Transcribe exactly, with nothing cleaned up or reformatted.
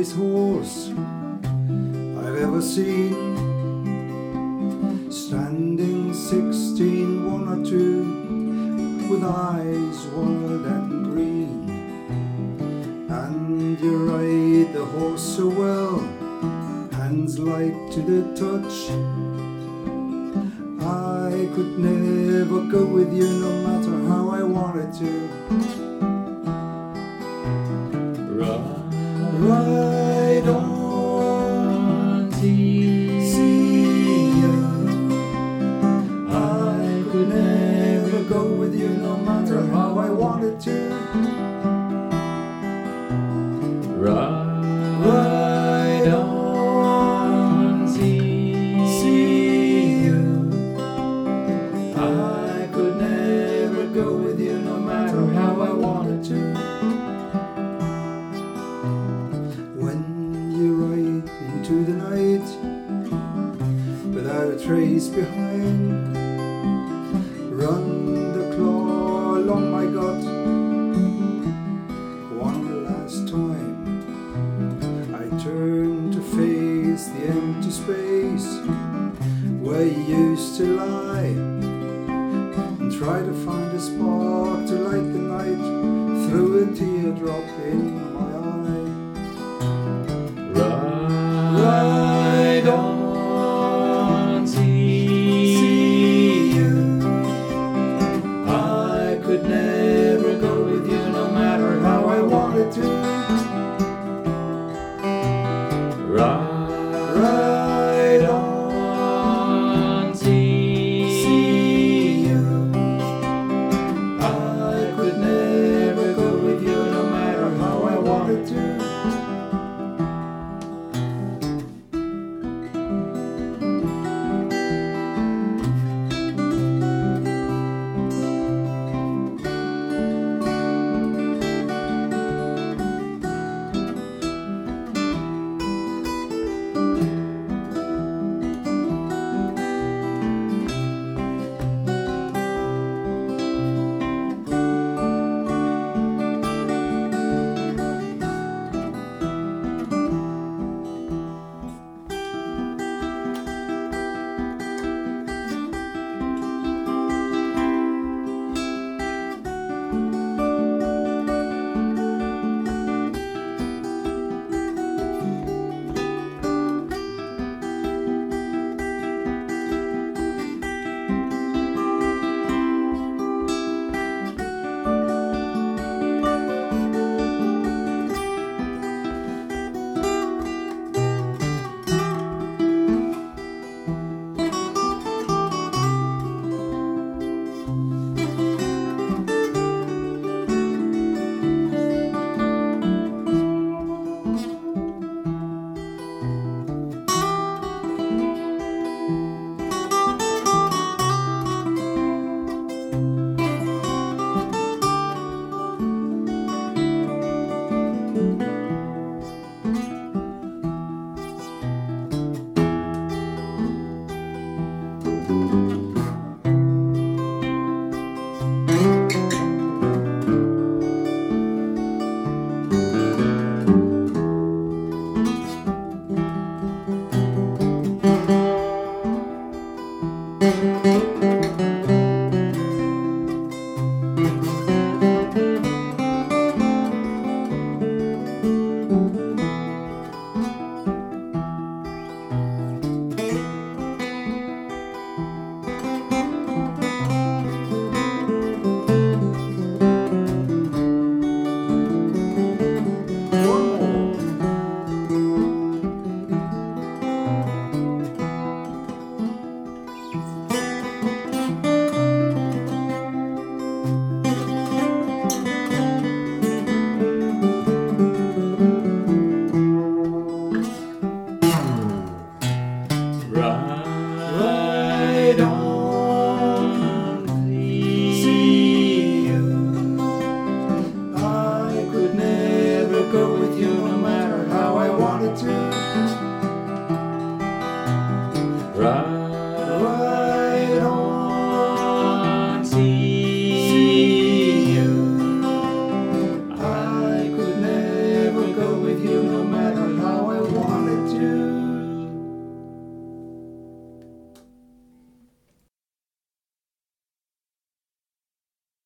fastest horse I've ever seen, standing sixteen, one or two, with eyes wild and green. And you ride the horse so well, hands light to the touch. I could never go with you no matter how I wanted to. Ride on, see you. I could never go with you no matter how I wanted to. Ride on, see you. I could never go with you no matter how I wanted to. When you ride into the night without a trace behind, run the claw along my gut one last time. I turn to face the empty space where you used to lie, and try to find a spark to light the night through a teardrop in my